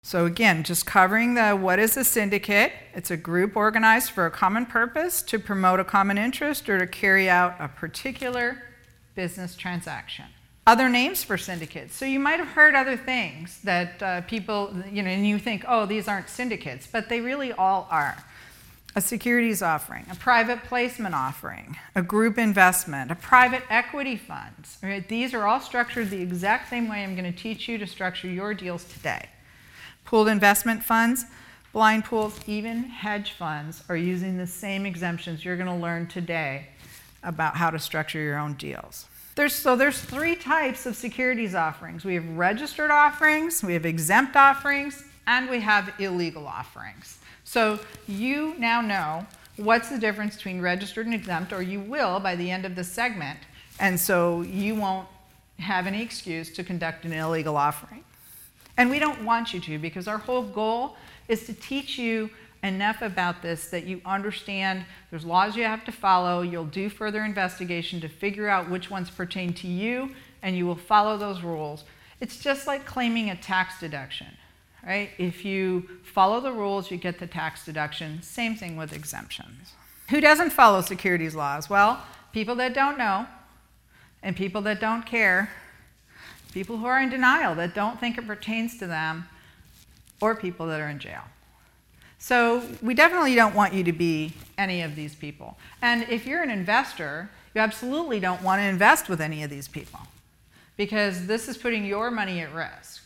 So again, just covering what is a syndicate. It's a group organized for a common purpose to promote a common interest or to carry out a particular business transaction. Other names for syndicates. So you might have heard other things that people, and you think, oh, these aren't syndicates, but they really all are. A securities offering, a private placement offering, a group investment, a private equity fund. Right? These are all structured the exact same way I'm going to teach you to structure your deals today. Pooled investment funds, blind pools, even hedge funds are using the same exemptions you're going to learn today about how to structure your own deals. There's 3 types of securities offerings. We have registered offerings, we have exempt offerings, and we have illegal offerings. So you now know what's the difference between registered and exempt, or you will by the end of this segment, and so you won't have any excuse to conduct an illegal offering. And we don't want you to, because our whole goal is to teach you enough about this that you understand there's laws you have to follow, you'll do further investigation to figure out which ones pertain to you, and you will follow those rules. It's just like claiming a tax deduction, right? If you follow the rules, you get the tax deduction. Same thing with exemptions. Who doesn't follow securities laws? Well, people that don't know, and people that don't care, people who are in denial, that don't think it pertains to them, or people that are in jail. So we definitely don't want you to be any of these people. And if you're an investor, you absolutely don't want to invest with any of these people, because this is putting your money at risk.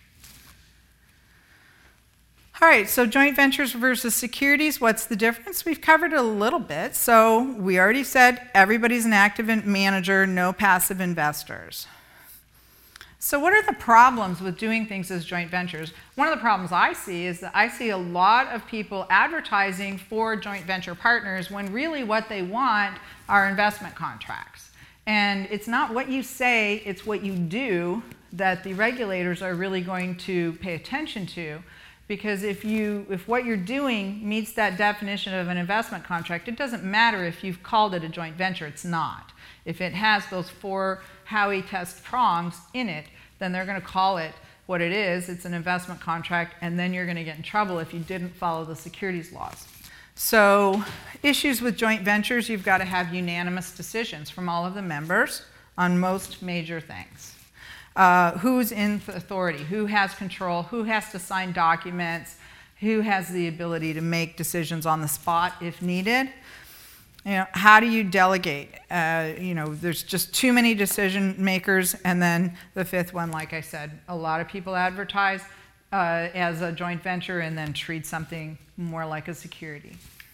All right, so joint ventures versus securities, what's the difference? We've covered it a little bit. So we already said everybody's an active manager, no passive investors. So what are the problems with doing things as joint ventures? One of the problems I see is that I see a lot of people advertising for joint venture partners when really what they want are investment contracts. And it's not what you say, it's what you do that the regulators are really going to pay attention to. Because if what you're doing meets that definition of an investment contract, it doesn't matter if you've called it a joint venture, it's not. If it has those 4 Howey test prongs in it, then they're going to call it what it is. It's an investment contract, and then you're going to get in trouble if you didn't follow the securities laws. So issues with joint ventures, you've got to have unanimous decisions from all of the members on most major things. Who's in authority? Who has control? Who has to sign documents? Who has the ability to make decisions on the spot if needed? How do you delegate? There's just too many decision makers. And then the 5th one, like I said, a lot of people advertise as a joint venture and then treat something more like a security.